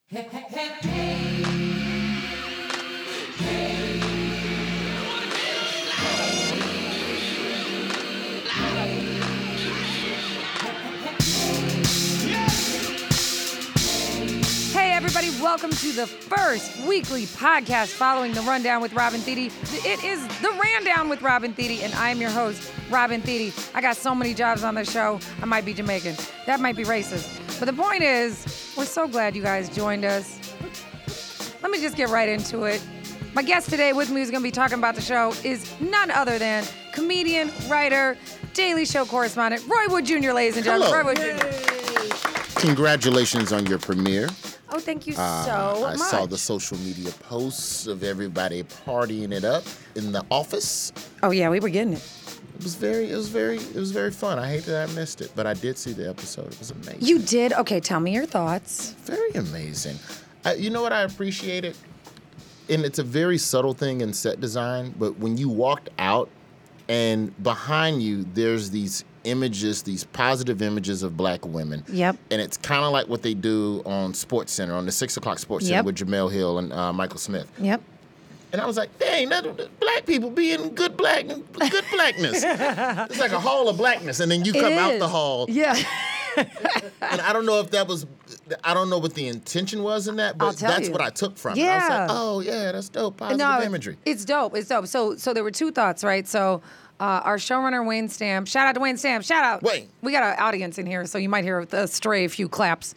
Hey everybody, welcome to the first weekly podcast following the Rundown with Robin Thede. It is the Randown with Robin Thede, and I am your host, Robin Thede. I got so many jobs on this show, I might be Jamaican. That might be racist. But the point is, we're so glad you guys joined us. Let me just get right into it. My guest today with me who's going to be talking about the show is none other than comedian, writer, Daily Show correspondent, Roy Wood Jr., ladies and gentlemen. Hello. Roy Wood Jr. Congratulations on your premiere. Oh, thank you so I much. saw the social media posts of everybody partying it up in the office. Oh yeah, we were getting it. It was very fun. I hate that I missed it, but I did see the episode. It was amazing. You did? Okay, tell me your thoughts. Very amazing. You know what I appreciated? And it's a very subtle thing in set design, but when you walked out and behind you, there's these images, these positive images of black women. Yep. And it's kind of like what they do on SportsCenter, on the 6 o'clock SportsCenter Yep. with Jamel Hill and Michael Smith. Yep. And I was like, dang, black people being good blackness. It's like a hall of blackness, and then you come out the hall. Yeah. And I don't know if that was, I don't know what the intention was in that, but that's what I took from it. I was like, oh yeah, that's dope, positive imagery. It's dope. It's dope. So there were two thoughts, right? So our showrunner, Wayne Stamp, shout out to Wayne Stamp, shout out. Wayne. We got an audience in here, so you might hear a stray few claps.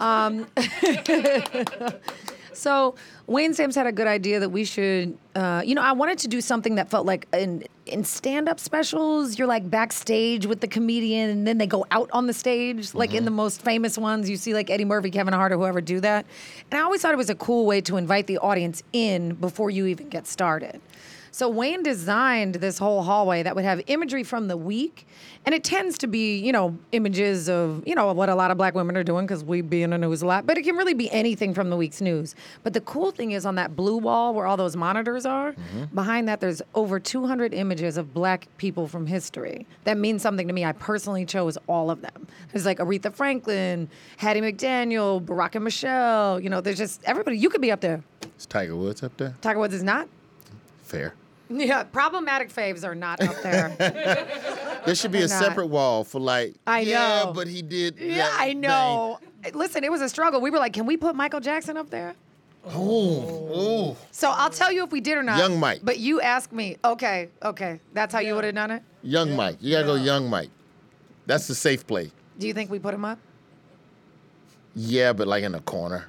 So Wayne Stamps had a good idea that we should, I wanted to do something that felt like in stand-up specials, you're like backstage with the comedian and then they go out on the stage. Like in the most famous ones, you see like Eddie Murphy, Kevin Hart, or whoever do that. And I always thought it was a cool way to invite the audience in before you even get started. So Wayne designed this whole hallway that would have imagery from the week. And it tends to be, images of, what a lot of black women are doing because we be in the news a lot. But it can really be anything from the week's news. But the cool thing is on that blue wall where all those monitors are, behind that there's over 200 images of black people from history. That means something to me. I personally chose all of them. There's like Aretha Franklin, Hattie McDaniel, Barack and Michelle. There's just everybody. You could be up there. Is Tiger Woods up there? Tiger Woods is not? Fair. Yeah, problematic faves are not up there. There should be a separate wall for like, I know. Yeah, but he did. Yeah, I know. Listen, it was a struggle. We were like, can we put Michael Jackson up there? Ooh. So I'll tell you if we did or not. Young Mike. But you asked me. Okay. That's how you would have done it? Young Mike. You gotta go Young Mike. That's the safe play. Do you think we put him up? Yeah, but like in a corner.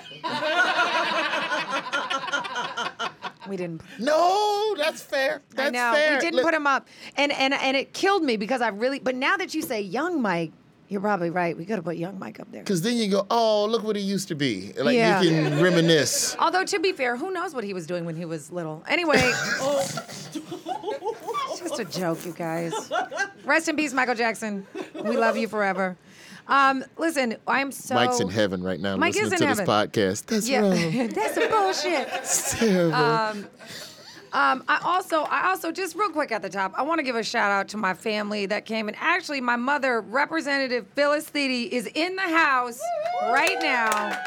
We didn't. No, that's fair. That's I know. fair. We didn't put him up. And it killed me because but now that you say Young Mike, you're probably right. We could have put Young Mike up there. Because then you go, oh, look what he used to be. Like Yeah. you can reminisce. Although, to be fair, who knows what he was doing when he was little? Anyway. It's just a joke, you guys. Rest in peace, Michael Jackson. We love you forever. Listen, I'm so... Mike's in heaven right now Mike listening is to in this heaven. podcast. That's wrong. That's some bullshit. It's terrible. I also, just real quick at the top, I want to give a shout out to my family that came. And actually, my mother, Representative Phyllis Thede, is in the house right now.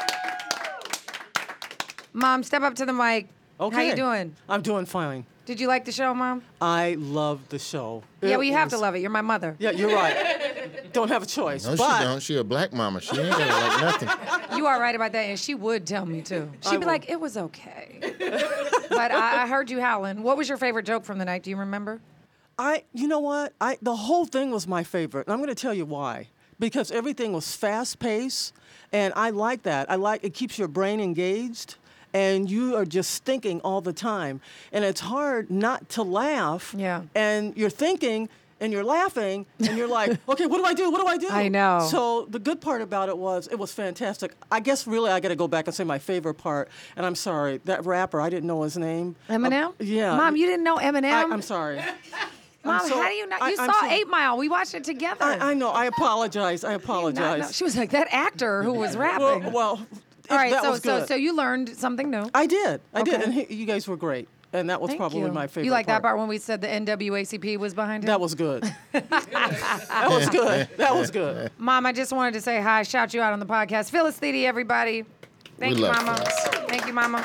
Mom, step up to the mic. Okay. How you doing? I'm doing fine. Did you like the show, Mom? I love the show. Yeah, well, you have to love it. You're my mother. Yeah, you're right. Don't have a choice. No, but she don't. She a black mama. She ain't gonna like nothing. You are right about that, and she would tell me, too. She'd be would. like, it was okay. But I heard you howling. What was your favorite joke from the night? Do you remember? you know what? The whole thing was my favorite. And I'm going to tell you why. Because everything was fast-paced, and I like that. It keeps your brain engaged. And you are just thinking all the time. And it's hard not to laugh. Yeah. And you're thinking, and you're laughing, and you're like, okay, what do I do? What do I do? I know. So the good part about it was fantastic. I guess really I got to go back and say my favorite part. And I'm sorry, that rapper, I didn't know his name. Eminem? Yeah. Mom, you didn't know Eminem? I'm sorry. Mom, how do you not? You saw 8 Mile. We watched it together. I know. I apologize. I apologize. She was like, that actor who was rapping. Well, all right, that was good. so you learned something new. I did. I did. Okay. And you guys were great. And that was Thank probably you. my favorite You like that part part when we said the NAACP was behind him? That was good. That was good. That was good. Mom, I just wanted to say hi, shout you out on the podcast. Phyllis Thede, everybody. Thank We you, love Mama. Quest. Thank you, Mama.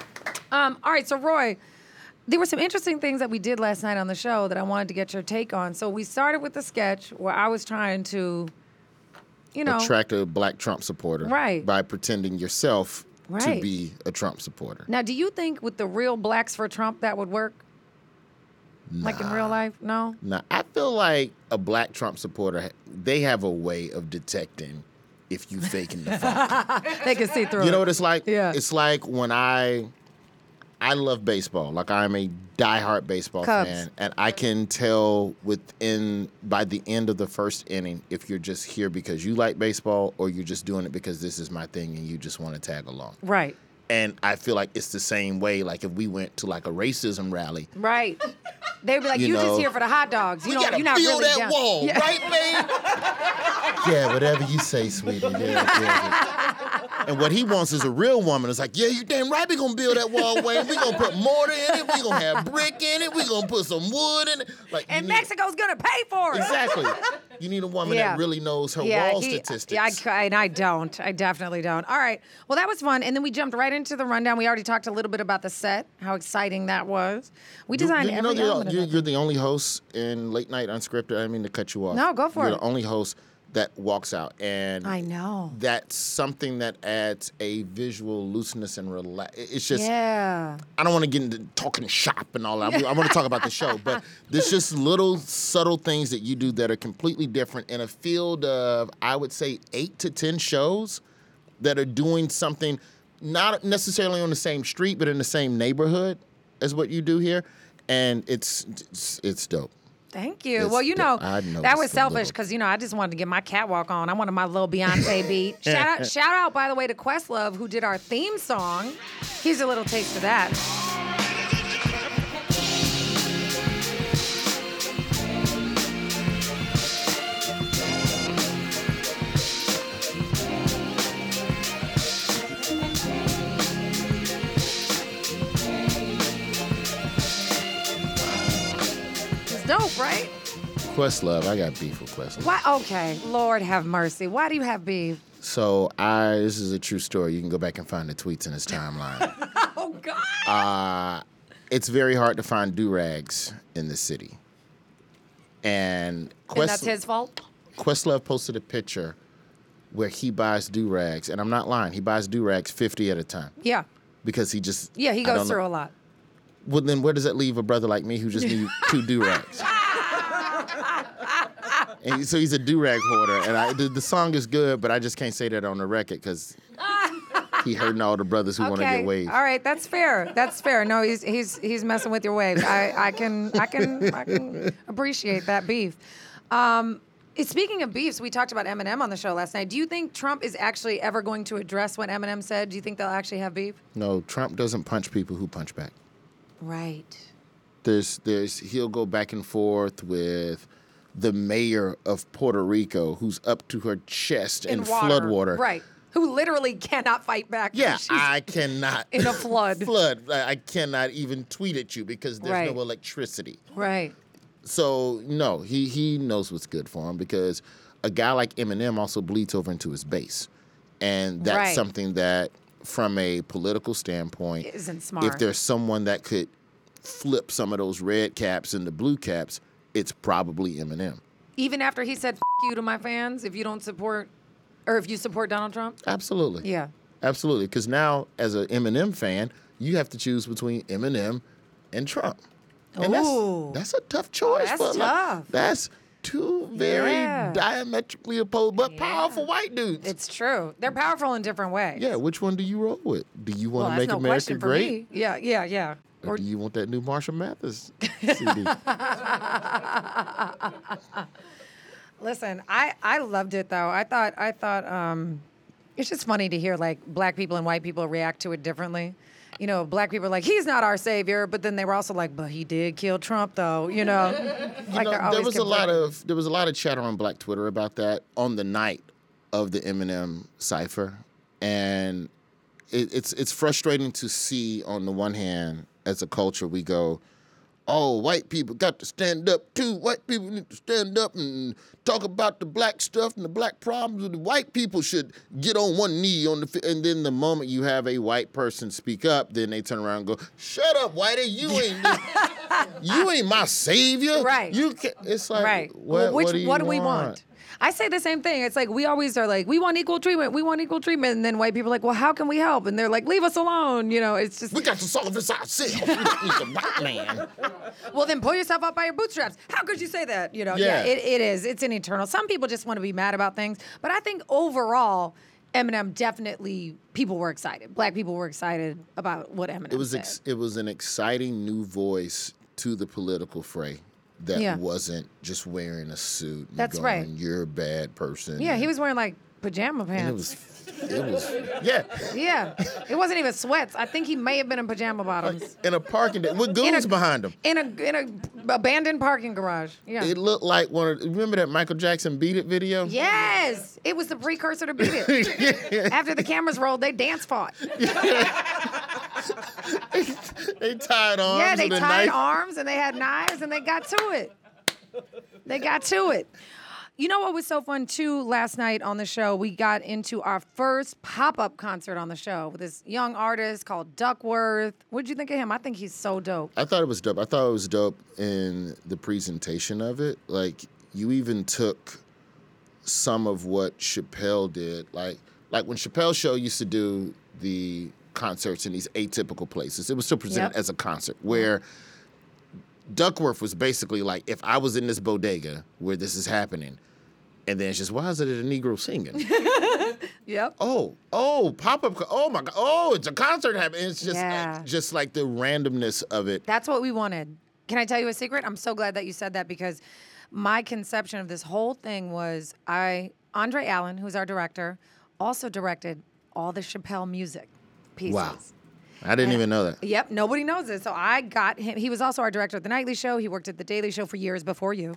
All right, so Roy, there were some interesting things that we did last night on the show that I wanted to get your take on. So we started with the sketch where I was trying to, Attract a black Trump supporter Right. by pretending yourself to Right. be a Trump supporter. Now, do you think with the real blacks for Trump that would work? Like in real life? No? Now, I feel like a black Trump supporter, they have a way of detecting if you faking the funk. They can see through You know it. what it's like? Yeah. It's like when I love baseball. Like I'm a diehard baseball Cubs. fan, and I can tell by the end of the first inning if you're just here because you like baseball or you're just doing it because this is my thing and you just want to tag along. Right. And I feel like it's the same way. Like if we went to like a racism rally, Right. They'd be like, You you just know, here for the hot dogs. we gotta You're not feel really that down. wall, Yeah. right, babe? Yeah, whatever you say, sweetie. Yeah. And what he wants is a real woman. It's like, yeah, you damn right we gonna build that wall, Wayne. We gonna put mortar in it. We gonna have brick in it. We gonna put some wood in it. Like, And Mexico's going to pay for it. Exactly. You need a woman Yeah. that really knows her wall statistics. Yeah, and I don't. I definitely don't. All right. Well, that was fun. And then we jumped right into the rundown. We already talked a little bit about the set, how exciting that was. We designed you every know, element of it. you're the only host in Late Night Unscripted. I didn't mean to cut you off. No, go for You're it. the only host that walks out. And I know. that's something that adds a visual looseness and relax. It's just, Yeah. I don't want to get into talking shop and all that. I want to talk about the show, but there's just little subtle things that you do that are completely different in a field of, I would say, 8 to 10 shows that are doing something not necessarily on the same street, but in the same neighborhood as what you do here. And it's dope. Thank you. It's well, you the- know, I that noticed was a selfish little. because, I just wanted to get my catwalk on. I wanted my little Beyonce beat. Shout out, by the way, to Questlove, who did our theme song. Here's a little taste of that. It's dope, right? Questlove, I got beef with Questlove. Why? Okay, Lord have mercy. Why do you have beef? So this is a true story. You can go back and find the tweets in his timeline. Oh, God. It's very hard to find do-rags in the city. And And that's his fault? Questlove posted a picture where he buys do-rags, and I'm not lying, he buys do-rags 50 at a time Yeah. because he just... Yeah, he I don't goes know- through a lot. Well, then where does that leave a brother like me who just needs 2 do-rags? And so he's a do-rag hoarder, and the song is good, but I just can't say that on the record because he hurting all the brothers who want to get waves. All right, that's fair. That's fair. No, he's messing with your waves. I can appreciate that beef. Speaking of beefs, we talked about Eminem on the show last night. Do you think Trump is actually ever going to address what Eminem said? Do you think they'll actually have beef? No, Trump doesn't punch people who punch back. Right. He'll go back and forth with the mayor of Puerto Rico who's up to her chest in flood water. Right. Who literally cannot fight back. Yeah, She's I cannot. in a flood. I cannot even tweet at you because there's Right. no electricity. Right. So, no, he knows what's good for him because a guy like Eminem also bleeds over into his base. And that's Right. something that, from a political standpoint, Isn't smart. if there's someone that could flip some of those red caps into blue caps, it's probably Eminem. Even after he said, "F you to my fans," if you don't support, or if you support Donald Trump? Absolutely. Yeah. Absolutely. Because now, as an Eminem fan, you have to choose between Eminem and Trump. And Ooh. that's a tough choice. That's for a lot- tough. That's two very Yeah. diametrically opposed but powerful white dudes. It's true. They're powerful in different ways. Yeah, which one do you roll with? Do you want Well, to that's make no America question for great? me. Yeah. Or do you want that new Marshall Mathers CD? Listen, I loved it though. I thought it's just funny to hear like black people and white people react to it differently. You know, black people are like, he's not our savior, but then they were also like, but he did kill Trump though, you know. Like they're there always was a lot comparing. of chatter on Black Twitter about that on the night of the Eminem cipher, and it's frustrating to see. On the one hand, as a culture, we go, oh, white people got to stand up too. White people need to stand up and talk about the black stuff and the black problems. The white people should get on one knee and then the moment you have a white person speak up, then they turn around and go, "Shut up, whitey! You ain't my savior." Right. You can It's like, Right. what do we want? I say the same thing. It's like we always are like, we want equal treatment. We want equal treatment. And then white people are like, well, how can we help? And they're like, leave us alone. You know, it's just. We got to solve this ourselves. We don't need the white man. Well, then pull yourself up by your bootstraps. How could you say that? You know, Yeah. it is. It's an eternal. Some people just want to be mad about things. But I think overall, Eminem definitely, people were excited. Black people were excited about what Eminem said. It was an exciting new voice to the political fray. That wasn't just wearing a suit and That's going, right. You're a bad person. Yeah, he was wearing like pajama pants. It was, yeah. Yeah, it wasn't even sweats. I think he may have been in pajama bottoms. In a parking deck with goons behind him. In a abandoned parking garage. Yeah. It looked like remember that Michael Jackson Beat It video? Yes, it was the precursor to Beat It. After the cameras rolled, they dance fought. They tied arms. Yeah, they with a tied knife. arms and they had knives and they got to it. They got to it. You know what was so fun too? Last night on the show, we got into our first pop-up concert on the show with this young artist called Duckworth. What'd you think of him? I think he's so dope. I thought it was dope. I thought it was dope in the presentation of it. Like, you even took some of what Chappelle did. Like when Chappelle's show used to do the concerts in these atypical places, it was still presented as a concert, where Duckworth was basically like, if I was in this bodega where this is happening, and then it's just, why is it a Negro singing? Yep. Oh, pop-up, oh my God, oh, it's a concert happening. It's just like the randomness of it. That's what we wanted. Can I tell you a secret? I'm so glad that you said that, because my conception of this whole thing was Andre Allen, who's our director, also directed all the Chappelle music pieces. Wow. I didn't even know that. Yep, nobody knows it. So I got him. He was also our director at The Nightly Show. He worked at The Daily Show for years before you.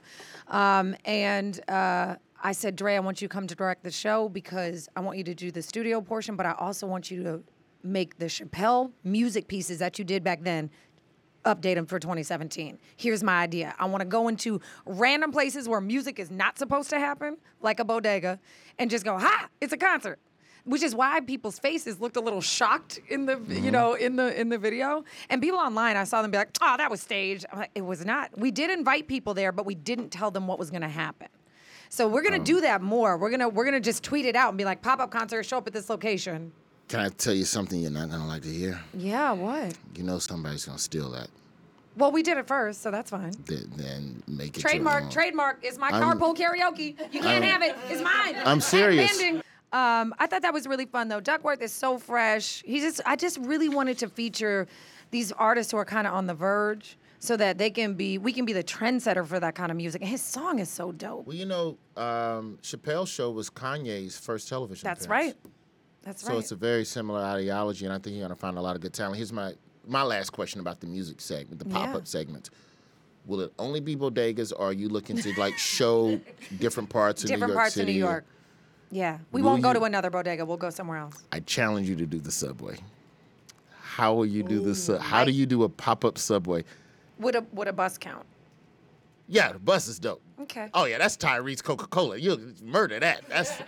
I said, Dre, I want you to come to direct the show because I want you to do the studio portion, but I also want you to make the Chappelle music pieces that you did back then, update them for 2017. Here's my idea. I want to go into random places where music is not supposed to happen, like a bodega, and just go, ha, it's a concert. Which is why people's faces looked a little shocked in the, in the video. And people online, I saw them be like, "Oh, that was staged." I'm like, it was not. We did invite people there, but we didn't tell them what was going to happen. So we're going to do that more. We're gonna just tweet it out and be like, "Pop-up concert, show up at this location." Can I tell you something you're not gonna like to hear? Yeah, what? You know somebody's gonna steal that. Well, we did it first, so that's fine. Then make it Trademark. It's my carpool karaoke. You can't have it. It's mine. I'm serious. Pending. I thought that was really fun though. Duckworth is so fresh. I just really wanted to feature these artists who are kind of on the verge, so that we can be the trendsetter for that kind of music. And his song is so dope. Well, Chappelle's show was Kanye's first television That's appearance. right. That's So right. it's a very similar ideology, and I think you're gonna find a lot of good talent. Here's my last question about the music segment, the pop-up segment. Will it only be bodegas, or are you looking to like show different parts of New York City? Of New York. Yeah, we won't go to another bodega. We'll go somewhere else. I challenge you to do the subway. How will you do the How do you do a pop-up subway? Would a bus count? Yeah, the bus is dope. Okay. Oh yeah, that's Tyrese Coca-Cola. You'll murder that.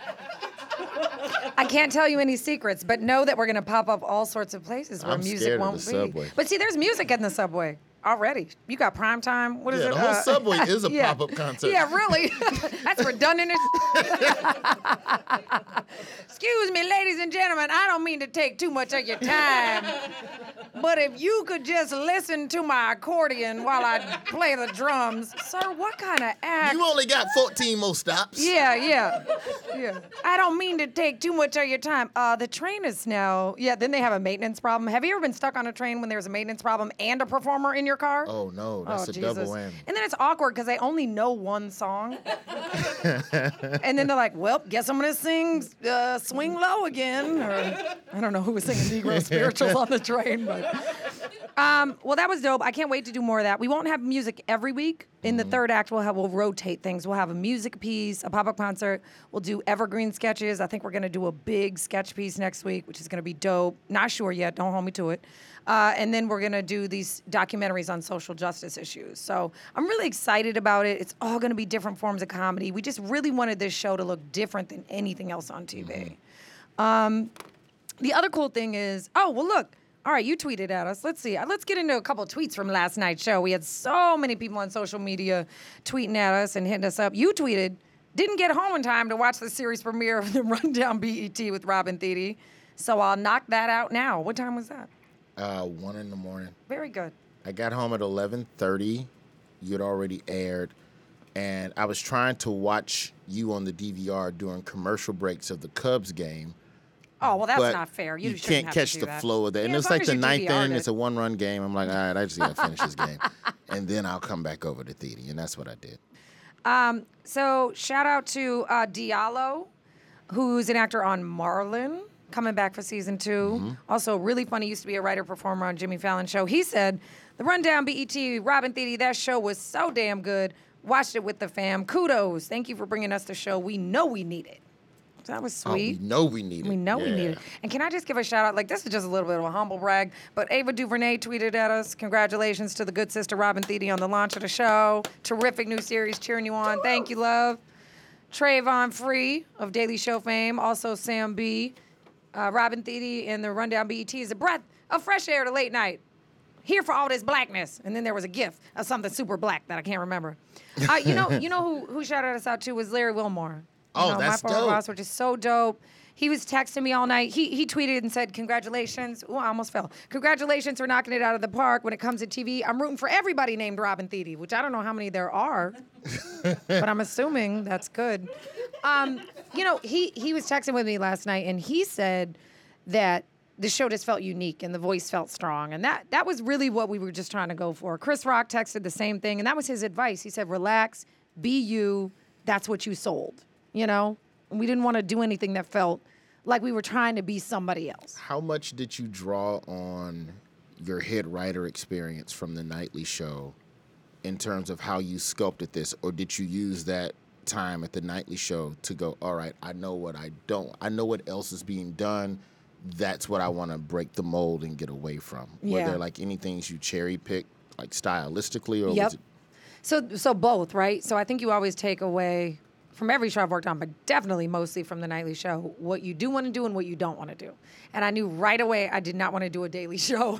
I can't tell you any secrets, but know that we're going to pop up all sorts of places where I'm music scared of won't the be. subway. But see, there's music in the subway already. You got prime time. What is it? The whole subway is a pop-up concert. Yeah, really. That's redundant. Excuse me, ladies and gentlemen. I don't mean to take too much of your time, but if you could just listen to my accordion while I play the drums. Sir, what kind of act? You only got 14 more stops. Yeah. I don't mean to take too much of your time. The train is now. Yeah, then they have a maintenance problem. Have you ever been stuck on a train when there's a maintenance problem and a performer in your car? Oh no, that's a double whammy. And then it's awkward because they only know one song. And then they're like, well, guess I'm going to sing Swing Low again. Or I don't know who was singing Negro spirituals on the train, but Well, that was dope. I can't wait to do more of that. We won't have music every week. In the third act, we'll rotate things. We'll have a music piece, a pop-up concert. We'll do evergreen sketches. I think we're going to do a big sketch piece next week, which is going to be dope. Not sure yet. Don't hold me to it. And then we're going to do these documentaries on social justice issues. So I'm really excited about it. It's all going to be different forms of comedy. We just really wanted this show to look different than anything else on TV. The other cool thing is, look. All right, you tweeted at us. Let's see. Let's get into a couple of tweets from last night's show. We had so many people on social media tweeting at us and hitting us up. You tweeted, didn't get home in time to watch the series premiere of the Rundown BET with Robin Thede, so I'll knock that out now. What time was that? 1 in the morning. Very good. I got home at 11:30. You'd already aired, and I was trying to watch you on the DVR during commercial breaks of the Cubs game. Oh, well, that's But not fair. You shouldn't can't have catch to do the that. flow of that. Yeah, And it as was long like as the you ninth DVR'd inning. it. It's a one-run game. I'm like, all right, I just got to finish this game. And then I'll come back over to Thede. And that's what I did. So shout out to Diallo, who's an actor on Marlon, coming back for season 2. Also, really funny, used to be a writer-performer on Jimmy Fallon's show. He said, the Rundown BET, Robin Thede, that show was so damn good. Watched it with the fam. Kudos. Thank you for bringing us the show. We know we need it. So that was sweet. We know we need it. We know we need it. And can I just give a shout out? Like, this is just a little bit of a humble brag, but Ava DuVernay tweeted at us, congratulations to the good sister Robin Thede on the launch of the show. Terrific new series, cheering you on. Thank you, love. Trayvon Free of Daily Show fame, also Sam B. Robin Thede and the Rundown BET is a breath of fresh air to late night. Here for all this blackness. And then there was a gif of something super black that I can't remember. You know who shouted us out too was Larry Wilmore. That's my former dope. boss, which is so dope. He was texting me all night. He tweeted and said, congratulations. Oh, I almost fell. Congratulations for knocking it out of the park when it comes to TV. I'm rooting for everybody named Robin Thede, which I don't know how many there are, but I'm assuming that's good. He was texting with me last night, and he said that the show just felt unique and the voice felt strong. And that was really what we were just trying to go for. Chris Rock texted the same thing, and that was his advice. He said, relax, be you. That's what you sold. We didn't want to do anything that felt like we were trying to be somebody else. How much did you draw on your head writer experience from the Nightly Show in terms of how you sculpted this? Or did you use that time at the Nightly Show to go, all right, I know what else is being done. That's what I want to break the mold and get away from. Were Yeah. there like any things you cherry picked, like stylistically, or Yep. was it? So both, right? So I think you always take away from every show I've worked on, but definitely mostly from the Nightly Show, what you do want to do and what you don't want to do. And I knew right away I did not want to do a daily show.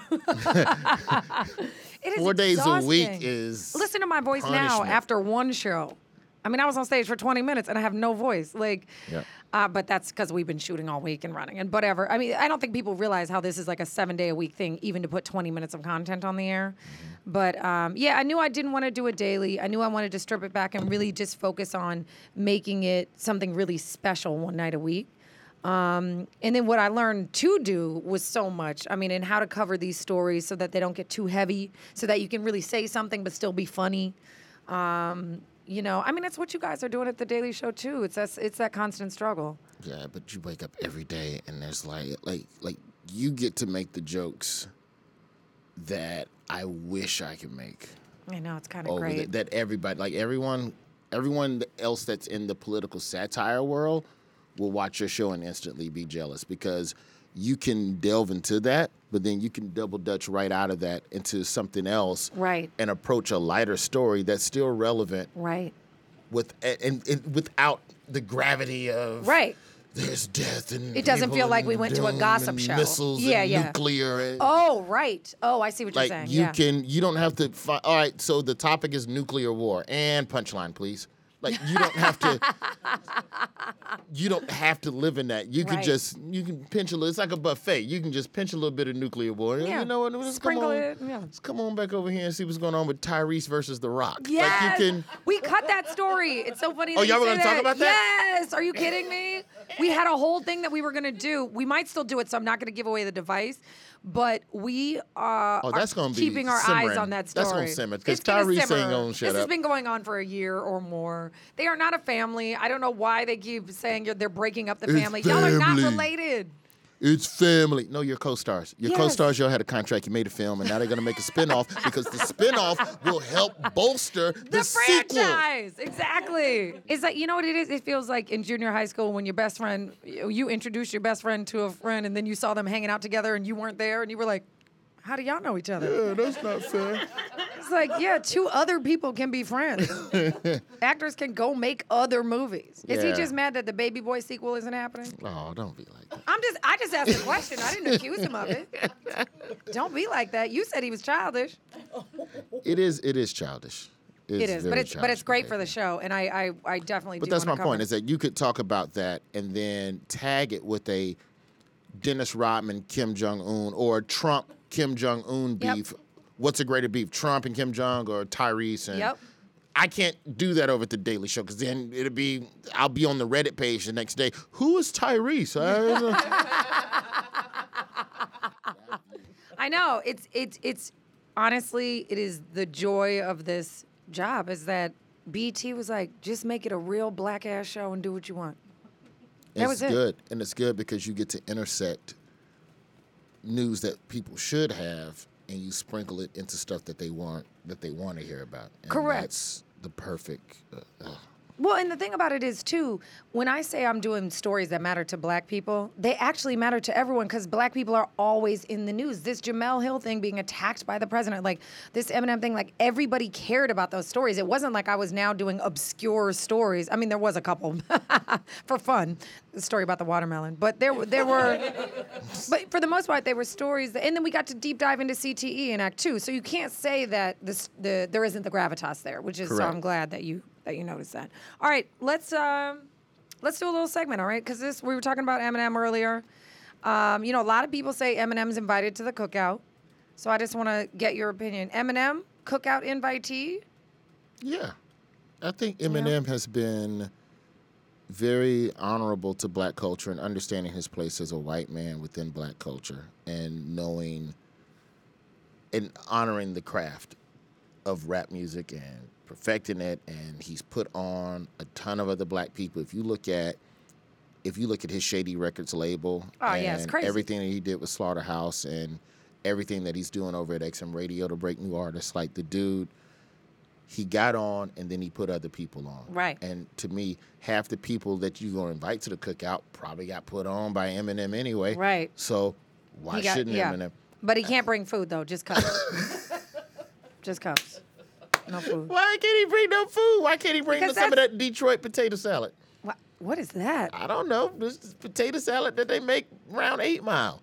It is 4 days a week exhausting. is Listen to my voice now punishment. after one show. I mean, I was on stage for 20 minutes and I have no voice. Yep. But that's because we've been shooting all week and running and whatever. I mean, I don't think people realize how this is like a 7-day-a-week thing, even to put 20 minutes of content on the air. Mm-hmm. But I knew I didn't want to do it daily. I knew I wanted to strip it back and really just focus on making it something really special one night a week. And then what I learned to do was so much. I mean, and how to cover these stories so that they don't get too heavy, so that you can really say something but still be funny. I mean, it's what you guys are doing at the Daily Show too. It's that constant struggle. Yeah, but you wake up every day and there's like you get to make the jokes that I wish I could make. I know, it's kind of Over great. that everybody, like everyone else that's in the political satire world will watch your show and instantly be jealous because you can delve into that, but then you can double dutch right out of that into something else, Right. and approach a lighter story that's still relevant, Right. and without the gravity of Right. There's death and It doesn't people feel like and we went to a doom gossip and show. Missiles Yeah, and yeah. nuclear. And, Oh, right. Oh, I see what you're like saying. you don't have to. All right, so the topic is nuclear war and punchline, please. Like you don't have to. You don't have to live in that. You can Right. you can pinch a little. It's like a buffet. You can just pinch a little bit of nuclear war. Yeah. You know what? Let's Sprinkle come on, it, yeah. Let's come on back over here and see what's going on with Tyrese versus The Rock. Yes. Like you can. We cut that story. It's so funny. Oh, that y'all you were say gonna talk about that? Yes. Are you kidding me? We had a whole thing that we were gonna do. We might still do it, so I'm not gonna give away the device. But we that's are gonna be keeping our simmering. eyes on that story. That's gonna simmer, 'cause It's gonna Tyrese ain't simmer. gonna shut This has up. been going on for a year or more. They are not a family. I don't know why they keep saying they're breaking up the It's family. Y'all are not family. related. It's family. No, your co-stars. Your Yes. co-stars, y'all had a contract. You made a film, and now they're going to make a spinoff because the spinoff will help bolster the sequel. franchise. Exactly. It's like, you know what it is? It feels like in junior high school when your best friend, you introduced your best friend to a friend, and then you saw them hanging out together, and you weren't there, and you were like, how do y'all know each other? Yeah, that's not fair. It's like, yeah, two other people can be friends. Actors can go make other movies. Is he Yeah. just mad that the Baby Boy sequel isn't happening? Oh, don't be like that. I just asked a question. I didn't accuse him of it. Don't be like that. You said he was childish. It is childish. It is, very but it's childish great for behavior. the show, and I definitely. But do that's my wanna point, cover- is that you could talk about that and then tag it with a Dennis Rodman, Kim Jong-un, or Trump, Kim Jong-un Yep. beef. What's a greater beef, Trump and Kim Jong or Tyrese? And Yep. I can't do that over at the Daily Show because then I'll be on the Reddit page the next day. Who is Tyrese? I know it's honestly it is the joy of this job is that BT was like, just make it a real black ass show and do what you want. That was it. Good, and it's good because you get to intersect news that people should have, and you sprinkle it into stuff that they want to hear about. And Correct. That's the perfect. Well, and the thing about it is, too, when I say I'm doing stories that matter to black people, they actually matter to everyone because black people are always in the news. This Jamel Hill thing being attacked by the president, like this Eminem thing, like everybody cared about those stories. It wasn't like I was now doing obscure stories. I mean, there was a couple for fun, the story about the watermelon. But there were, but for the most part, they were stories. And then we got to deep dive into CTE in Act 2. So you can't say that there isn't the gravitas there, which is, so Correct. I'm glad that you noticed that. All right, let's do a little segment, all right? Because we were talking about Eminem earlier. A lot of people say Eminem's invited to the cookout. So I just want to get your opinion. Eminem, cookout invitee? Yeah, I think Eminem has been very honorable to black culture and understanding his place as a white man within black culture and knowing and honoring the craft of rap music and perfecting it, and he's put on a ton of other black people. If you look at his Shady Records label, it's crazy. Everything that he did with Slaughterhouse and everything that he's doing over at XM Radio to break new artists, like the dude, he got on and then he put other people on. Right. And to me, half the people that you're going to invite to the cookout probably got put on by Eminem anyway. Right. So why shouldn't Eminem? But he can't bring food, though, just cups. Just cups. No food. Why can't he bring no food? Why can't he bring Because some of that Detroit potato salad? What is that? I don't know. This is potato salad that they make around 8 Mile.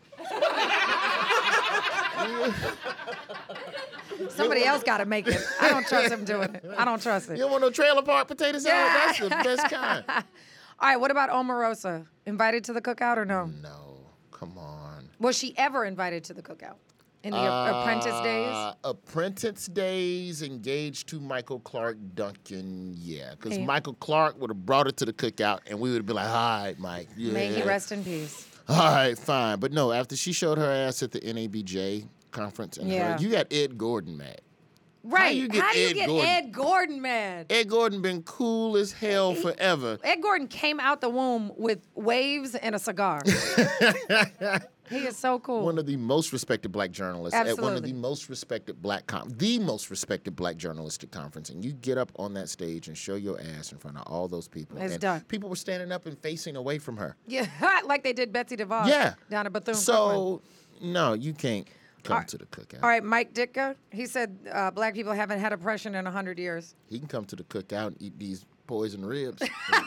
Somebody else got to make it. I don't trust him doing it. I don't trust You it. don't want no trailer park potato salad? Yeah. That's the best kind. All right, what about Omarosa? Invited to the cookout or no? No, come on. Was she ever invited to the cookout? In the apprentice days? Apprentice days, engaged to Michael Clark Duncan, yeah. Because Hey. Michael Clark would have brought her to the cookout and we would have been like, all right, Mike. Yeah. May he rest in peace. All right, fine. But no, after she showed her ass at the NABJ conference, and Yeah. you got Ed Gordon mad. Right. you get How do you Ed get Gordon? Ed Gordon mad? Ed Gordon been cool as hell forever. Ed Gordon came out the womb with waves and a cigar. He is so cool. One of the most respected black journalists at one of Absolutely. the most respected the most respected black journalistic conference, and you get up on that stage and show your ass in front of all those people. It's and done. People were standing up and facing away from her. Yeah, like they did Betsy DeVos Yeah. down at Bethune-Cookman. So no, you can't come to the cookout. All right, Mike Ditka, he said black people haven't had oppression in 100 years. He can come to the cookout and eat these poison ribs.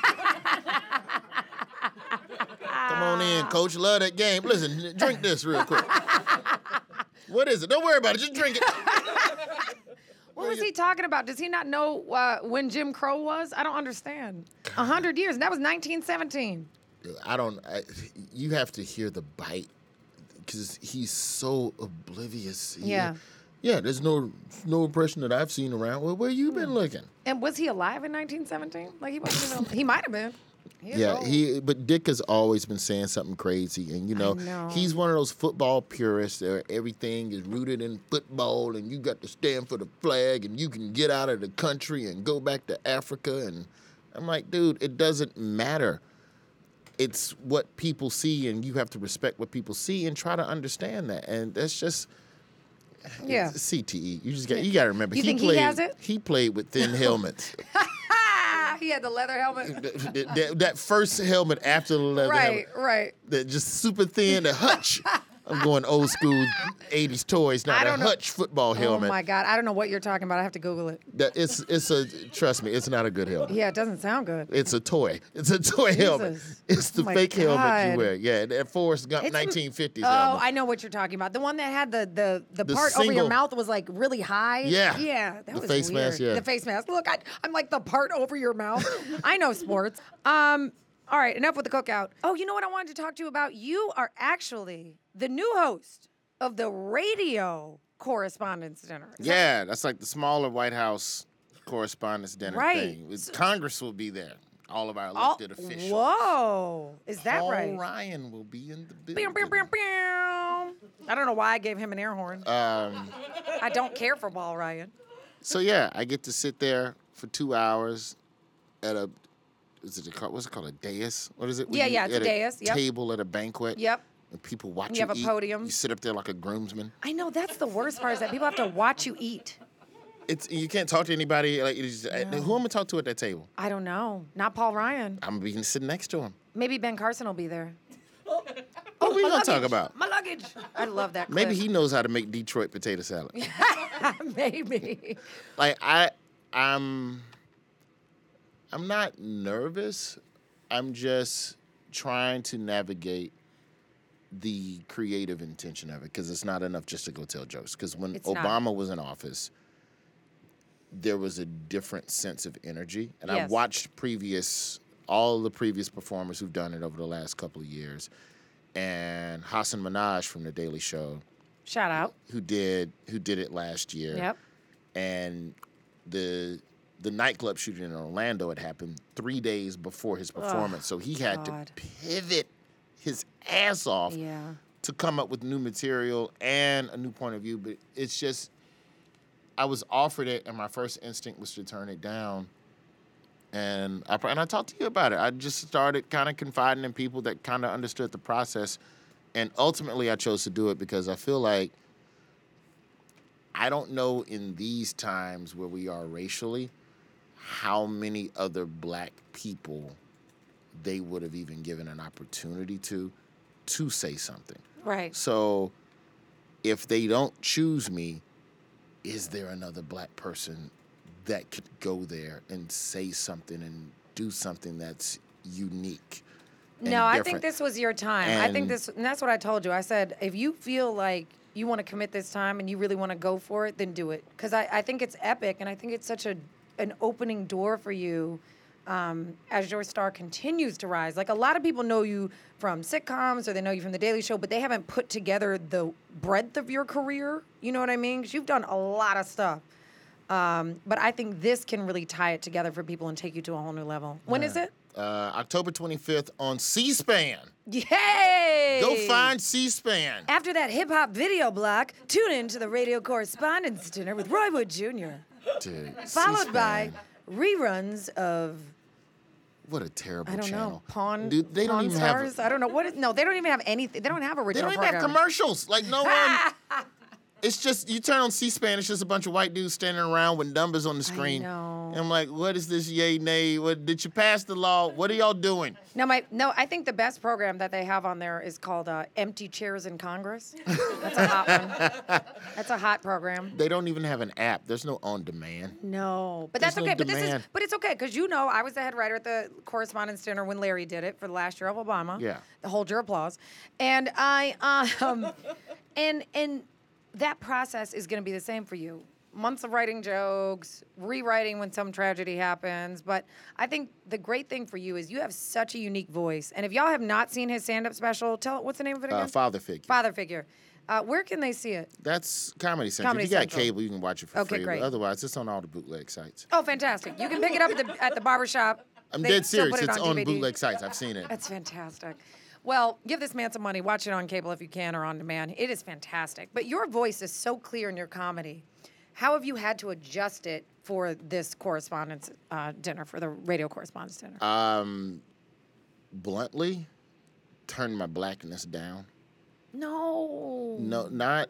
Come on in, coach. Love that game. Listen, drink this real quick. What is it? Don't worry about it. Just drink it. What was he talking about? Does he not know when Jim Crow was? I don't understand. 100 years. And that was 1917. You have to hear the bite because he's so oblivious. Yeah. Yeah, there's no impression that I've seen around. Well, where you been looking? And was he alive in 1917? Like, he wasn't even, he might have been. He is Yeah, old. but Dick has always been saying something crazy, and know. he's one of those football purists where everything is rooted in football, and you got to stand for the flag, and you can get out of the country and go back to Africa, and I'm like, dude, it doesn't matter. it's what people see, and you have to respect what people see and try to understand that. And that's just Yeah. it's CTE. You got to remember. You think he has it? He played with thin helmets. He had the leather helmet. that first helmet after the leather helmet. Right. That just super thin, the Hutch. I'm going old school 80s toys, not a Hutch football helmet. Oh my God, I don't know what you're talking about. I have to Google it. Trust me, it's not a good helmet. Yeah, it doesn't sound good. It's a toy. It's a toy helmet. It's the Oh my fake helmet God. you wear. Yeah, that Forrest Gump It's 1950s Oh, helmet. I know what you're talking about. The one that had the part over single- your mouth was like really high. Yeah. Yeah, that The was face weird. mask, yeah. The face mask. Look, I'm like the part over your mouth. I know sports. All right, enough with the cookout. Oh, you know what I wanted to talk to you about? You are actually the new host of the radio correspondence dinner. Yeah, that's like the smaller White House Correspondence Dinner Right. thing. Congress will be there. All of our elected officials. Whoa, is that Paul right? Ryan will be in the building. Pew, pew, pew, pew. I don't know why I gave him an air horn. I don't care for Paul Ryan. So yeah, I get to sit there for 2 hours at what's it called? A dais? What is it? Yeah, it's a dais, yep. Table at a banquet. Yep. And people watch You you have a eat. podium. You sit up there like a groomsman. I know that's the worst part is that people have to watch you eat. You can't talk to anybody. Like who am I gonna talk to at that table? I don't know. Not Paul Ryan. I'm gonna be sitting next to him. Maybe Ben Carson will be there. What are we gonna talk about? My luggage. I love that. Maybe clip. he knows how to make Detroit potato salad. Maybe. Like I'm not nervous. I'm just trying to navigate the creative intention of it because it's not enough just to go tell jokes. Because when It's not. Obama was in office, there was a different sense of energy, and I Yes. watched all the previous performers who've done it over the last couple of years, and Hassan Minhaj from The Daily Show, Shout out. who did it last year. Yep. And the nightclub shooting in Orlando had happened 3 days before his performance, so he had God. to pivot his ass off Yeah. to come up with new material and a new point of view. But it's just, I was offered it, and my first instinct was to turn it down. And I talked to you about it. I just started kind of confiding in people that kind of understood the process, and ultimately I chose to do it because I feel like I don't know in these times where we are racially how many other black people they would have even given an opportunity to say something. Right. So if they don't choose me, is there another black person that could go there and say something and do something that's unique? and No, I think different? this was your time. I think And- this, and that's what I told you. I said, if you feel like you want to commit this time and you really want to go for it, then do it. Because I think it's epic, and I think it's such an opening door for you as your star continues to rise. Like, a lot of people know you from sitcoms or they know you from The Daily Show, but they haven't put together the breadth of your career. You know what I mean? Because you've done a lot of stuff. But I think this can really tie it together for people and take you to a whole new level. When is it? October 25th on C-SPAN. Yay! Go find C-SPAN. After that hip-hop video block, tune in to the Radio Correspondence Dinner with Roy Wood Jr., Dude, followed by C-SPAN. reruns of, What a terrible I don't channel. know, Pawn, Dude, they Pawn don't even Stars? have. I don't know. No, they don't even have anything. They don't have They original don't even have programming. commercials. Like no one. It's just you turn on C-SPAN. It's just a bunch of white dudes standing around with numbers on the screen. know. And I'm like, what is this yay nay? What did you pass the law? What are y'all doing? No, I think the best program that they have on there is called Empty Chairs in Congress. That's a hot one. That's a hot program. They don't even have an app. There's no on demand. No, but There's that's no okay. demand. But it's okay because I was the head writer at the Correspondence Dinner when Larry did it for the last year of Obama. Yeah. Hold your applause. And I and that process is going to be the same for you. Months of writing jokes, rewriting when some tragedy happens. But I think the great thing for you is you have such a unique voice. And if y'all have not seen his stand-up special, what's the name of it again? Father Figure. Father Figure. Where can they see it? That's Comedy Central. Comedy if you got Central. cable, you can watch it for Okay, free. great. But otherwise, it's on all the bootleg sites. Oh, fantastic. You can pick it up at the barbershop. I'm They dead still serious. put it It's on DVD. bootleg sites. I've seen it. That's fantastic. Well, give this man some money. Watch it on cable if you can or on demand. It is fantastic. But your voice is so clear in your comedy. How have you had to adjust it for this correspondence dinner, for the radio correspondence dinner? bluntly turn my blackness down. No. No,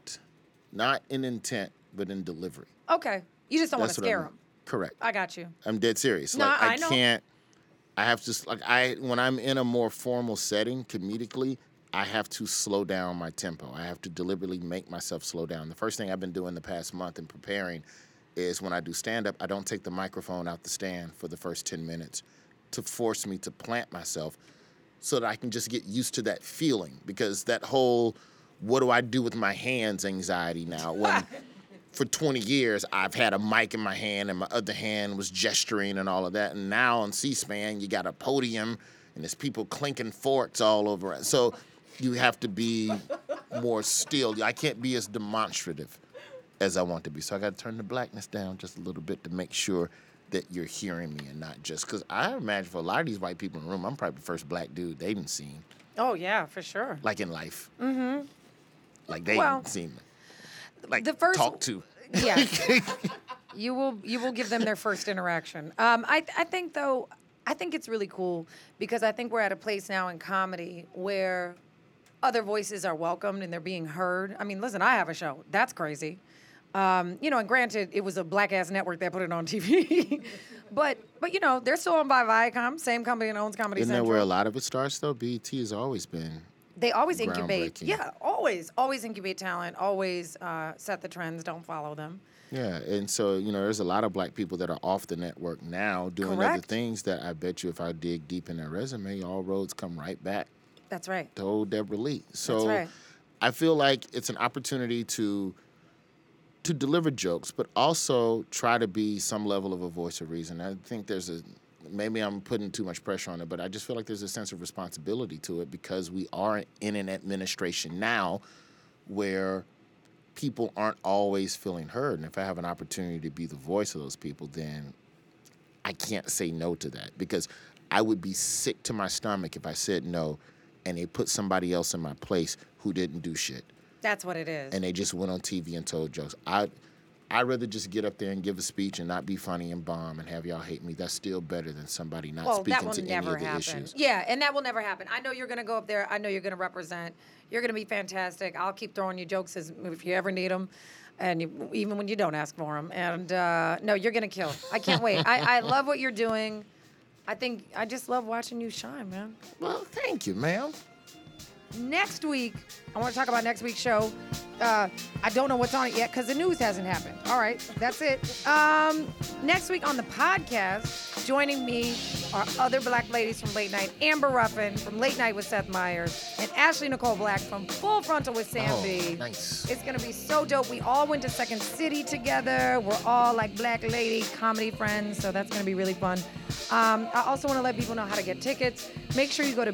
not in intent, but in delivery. Okay. You just don't want That's to what scare I mean. them. Correct. I got you. I'm dead serious. No, Like I know. can't. I have to when I'm in a more formal setting, comedically, I have to slow down my tempo. I have to deliberately make myself slow down. The first thing I've been doing the past month in preparing is when I do stand-up, I don't take the microphone out the stand for the first 10 minutes to force me to plant myself so that I can just get used to that feeling, because that whole what do I do with my hands anxiety now, when for 20 years I've had a mic in my hand and my other hand was gesturing and all of that, and now on C-SPAN you got a podium and there's people clinking forks all over it. So you have to be more still. I can't be as demonstrative as I want to be. So I got to turn the blackness down just a little bit to make sure that you're hearing me and not just, because I imagine for a lot of these white people in the room, I'm probably the first black dude they didn't seen, Oh, yeah, for sure. like in life. Mm-hmm. Like they Well, didn't see me. Like the first- talk to. Yeah. You will give them their first interaction. I think, though, I think it's really cool because I think we're at a place now in comedy where other voices are welcomed and they're being heard. I mean, listen, I have a show. That's crazy. And granted, it was a black-ass network that put it on TV. but they're still owned by Viacom, same company that owns Comedy Isn't that Central. where a lot of it starts, though? BET has always been. They always incubate. Groundbreaking. Yeah, always incubate talent, always set the trends, don't follow them. Yeah, and so, there's a lot of black people that are off the network now doing other Correct. things that I bet you if I dig deep in their resume, all roads come right back That's right. to old Deborah Lee. So right. I feel like it's an opportunity to deliver jokes, but also try to be some level of a voice of reason. I think maybe I'm putting too much pressure on it, but I just feel like there's a sense of responsibility to it because we are in an administration now where people aren't always feeling heard. And if I have an opportunity to be the voice of those people, then I can't say no to that, because I would be sick to my stomach if I said no and they put somebody else in my place who didn't do shit. That's what it is. And they just went on TV and told jokes. I'd rather just get up there and give a speech and not be funny and bomb and have y'all hate me. That's still better than somebody not that speaking will to any never of the happen. issues. Yeah, and that will never happen. I know you're going to go up there. I know you're going to represent. You're going to be fantastic. I'll keep throwing you jokes if you ever need them, and even when you don't ask for them. And no, you're going to kill. I can't wait. I love what you're doing. I just love watching you shine, man. Well, thank you, ma'am. Next week, I want to talk about next week's show. I don't know what's on it yet because the news hasn't happened. All right, that's it. Next week on the podcast, joining me are other black ladies from Late Night, Amber Ruffin from Late Night with Seth Meyers, and Ashley Nicole Black from Full Frontal with Sam B. Nice. It's going to be so dope. We all went to Second City together. We're all like black lady comedy friends, so that's going to be really fun. I also want to let people know how to get tickets. Make sure you go to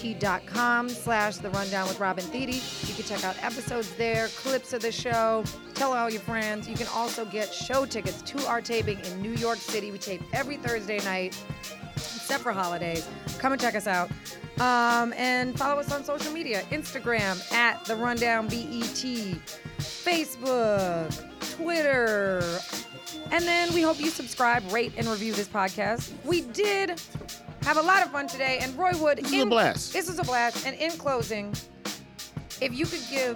bet.com/The Rundown with Robin Thede. You can check out episodes there, clips of the show. Tell all your friends. You can also get show tickets to our taping in New York City. We tape every Thursday night, except for holidays. Come and check us out. And follow us on social media. Instagram @The Rundown BET. Facebook, Twitter. And then we hope you subscribe, rate, and review this podcast. We did have a lot of fun today. And Roy Wood. This is a blast. This is a blast. And in closing, if you could give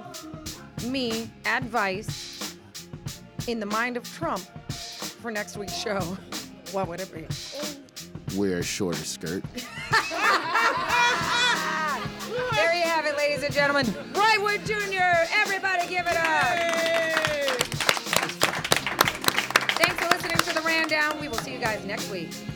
me advice in the mind of Trump for next week's show, what would it be? Wear a shorter skirt. There you have it, ladies and gentlemen. Roy Wood Jr. Everybody give it up. Thanks for listening to The Rundown. We will see you guys next week.